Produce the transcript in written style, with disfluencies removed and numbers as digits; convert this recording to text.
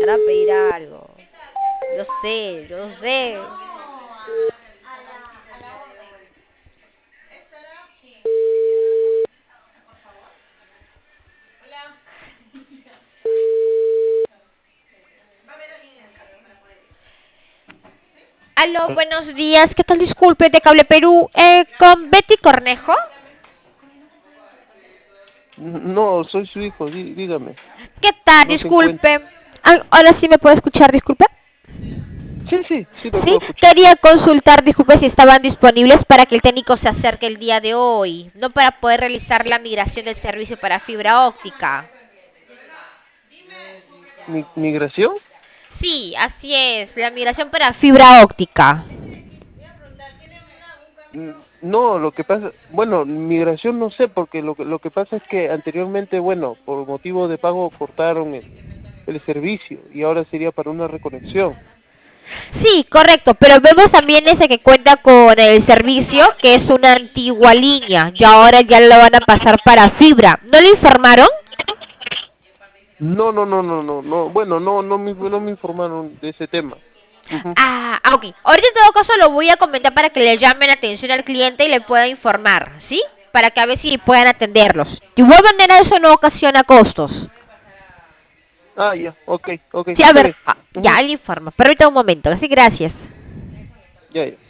empezar a pedir algo. Yo sé, yo sé. Aló, buenos días. ¿Qué tal? Disculpe, de Cable Perú. Con Betty Cornejo. No, soy su hijo, dígame. ¿Qué tal? No se encuentra. Disculpe. Ahora sí me puede escuchar, disculpe. Sí, lo Sí, puedo escuchar. quería consultar, disculpe, si estaban disponibles para que el técnico se acerque el día de hoy, no para poder realizar la migración del servicio para fibra óptica. ¿Migración? Sí, así es, la migración para fibra óptica. No, lo que pasa, bueno, migración no sé, porque lo que pasa es que anteriormente, bueno, por motivo de pago cortaron el servicio y ahora sería para una reconexión. Sí, correcto, pero vemos también ese que cuenta con el servicio, que es una antigua línea, y ahora ya lo van a pasar para fibra. ¿No le informaron? No, bueno, no me informaron de ese tema. Ujú. Ok. Ahorita en todo caso lo voy a comentar para que le llamen la atención al cliente y le pueda informar, ¿sí? Para que a ver si puedan atenderlos. De igual manera eso no ocasiona costos. Ya, ok, Sí, a está ver, bien. ya Ujú. le informo. Permítame un momento, así gracias. Ya.